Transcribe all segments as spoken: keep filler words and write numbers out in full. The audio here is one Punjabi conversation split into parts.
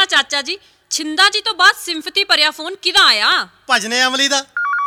ਅੱਛਾ ਚਾਚਾ ਜੀ, ਛਿੰਦਾ ਜੀ ਤੋਂ ਬਾਅਦ ਸਿੰਫਤੀ ਭਰਿਆ ਫੋਨ ਕਿਹਦਾ ਆਇਆ? ਭਜਨੇ ਅਮਲੀ ਦਾ।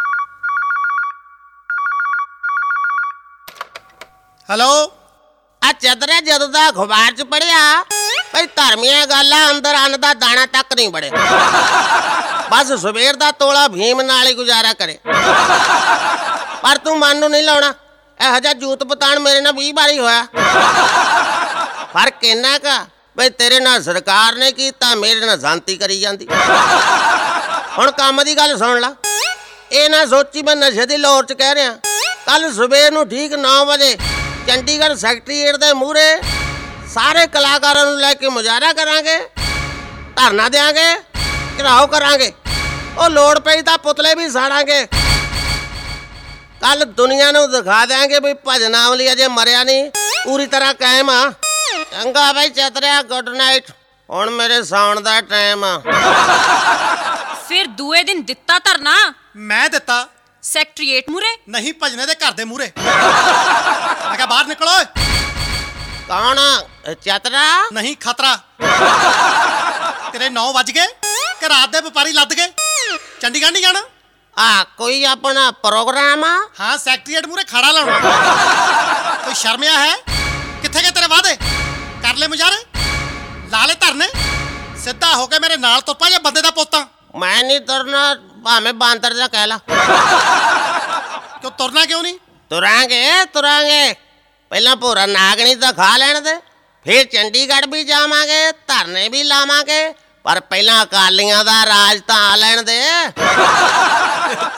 ਹੈਲੋ। ਆ ਚਦਰੇ ਜਦੋਂ ਦਾ ਅਖਬਾਰ 'ਚ ਪੜਿਆ ਬਈ ਧਰਮੀਆਂ ਗੱਲਾਂ ਅੰਦਰ ਅੰਨ ਦਾ ਦਾਣਾ ਤੱਕ ਨਹੀਂ ਬੜੇ, ਬਸ ਸਵੇਰ ਦਾ ਤੋਲਾ ਭੀਮ ਨਾਲ ਹੀ ਗੁਜ਼ਾਰਾ ਕਰੇ। ਪਰ ਤੂੰ ਮਨ ਨੂੰ ਨਹੀਂ ਲਾਉਣਾ, ਇਹੋ ਜਿਹਾ ਜੂਤ ਪਤਾਣ ਮੇਰੇ ਨਾਲ ਵੀਹ ਵਾਰੀ ਹੋਇਆ। ਫਰਕ ਇੰਨਾ ਕਾ ਬਈ ਤੇਰੇ ਨਾਲ ਸਰਕਾਰ ਨੇ ਕੀਤਾ, ਮੇਰੇ ਨਾਲ ਸ਼ਾਂਤੀ ਕਰੀ ਜਾਂਦੀ। ਹੁਣ ਕੰਮ ਦੀ ਗੱਲ ਸੁਣ ਲਾ, ਇਹ ਨਾ ਸੋਚੀ ਮੈਂ ਨਸ਼ੇ ਦੀ ਲੋਰ 'ਚ ਕਹਿ ਰਿਹਾ। ਕੱਲ ਸਵੇਰ ਨੂੰ ਠੀਕ ਨੌ ਵਜੇ ਚੰਡੀਗੜ੍ਹ ਸੈਕਟਰੀਏਟ ਦੇ ਮੂਹਰੇ ਸਾਰੇ ਕਲਾਕਾਰਾਂ ਨੂੰ ਲੈ ਕੇ ਮੁਜ਼ਾਹਰਾ ਕਰਾਂਗੇ, ਧਰਨਾ ਦਿਆਂਗੇ, ਘਿਰਾਓ ਕਰਾਂਗੇ। ਉਹ ਲੋੜ ਪਈ ਤਾਂ ਪੁਤਲੇ ਵੀ ਸਾੜਾਂਗੇ। ਕੱਲ ਦੁਨੀਆ ਨੂੰ ਦਿਖਾ ਦਿਆਂਗੇ ਵੀ ਭਜਨਾ ਅਮਲੀ ਅਜੇ ਮਰਿਆ ਨਹੀਂ, ਪੂਰੀ ਤਰ੍ਹਾਂ ਕਾਇਮ ਆ। ਚੰਗਾ ਬਾਈ ਚਤਰਿਆ, ਗੁੱਡ ਨਾਈਟ। ਹੁਣ ਮੇਰੇ ਸੌਣ ਦਾ ਟਾਈਮ ਆ। ਫਿਰ ਦੂਏ ਦਿਨ ਦਿੱਤਾ ਧਰਨਾ? ਮੈਂ ਦਿੱਤਾ। ਸੈਕਟਰੀਏਟ ਮੂਹਰੇ? ਨਹੀਂ, ਭਜਨੇ ਦੇ ਘਰ ਦੇ ਮੂਹਰੇ। ਮੈਂ ਕਿਹਾ ਬਾਹਰ ਨਿਕਲੋ। ਕੌਣ? ਚਤਰਾ? ਨਹੀਂ, ਖਤਰਾ। ਤੇਰੇ ਨੌ ਵੱਜ ਗਏ ਕਿ ਰਾਤ ਦੇ ਵਪਾਰੀ ਲੱਦ ਗਏ? ਚੰਡੀਗੜ੍ਹ ਨਹੀਂ ਜਾਣਾ? ਆ ਕੋਈ ਆਪਣਾ ਪ੍ਰੋਗਰਾਮ ਆ? ਹਾਂ, ਸੈਕਟਰੀਏਟ ਮੂਹਰੇ ਖੜਾ ਲਾਉਣਾ। ਕੋਈ ਸ਼ਰਮਿਆ ਹੈ? ਕਿੱਥੇ ਗਏ ਤੇਰੇ ਵਾਅਦੇ? ਕਰ ਲੈ ਮੁਜ਼ਾਹਰੇ, ਲਾ ਲੈ ਧਰਨੇ, ਸਿੱਧਾ ਹੋ ਕੇ ਮੇਰੇ ਨਾਲ ਤੁਰ ਪਾ ਜਾਂ ਬੰਦੇ ਦਾ ਪੋਤਾ। ਮੈਂ ਨਹੀਂ ਤੁਰਨਾ, ਭਾਵੇਂ ਬਾਂਦਰ ਦਾ ਕਹਿ ਲਾ। ਕਿਉਂ ਤੁਰਨਾ ਕਿਉਂ ਨਹੀਂ? ਤੁਰਾਂਗੇ ਤੁਰਾਂਗੇ, ਪਹਿਲਾਂ ਭੋਰਾ ਨਾਗਣੀ ਤਾਂ ਖਾ ਲੈਣ ਦੇ, ਫਿਰ ਚੰਡੀਗੜ੍ਹ ਵੀ ਜਾਵਾਂਗੇ, ਧਰਨੇ ਵੀ ਲਾਵਾਂਗੇ, ਪਰ ਪਹਿਲਾਂ ਅਕਾਲੀਆਂ ਦਾ ਰਾਜ ਤਾਂ ਆ ਲੈਣ ਦੇ।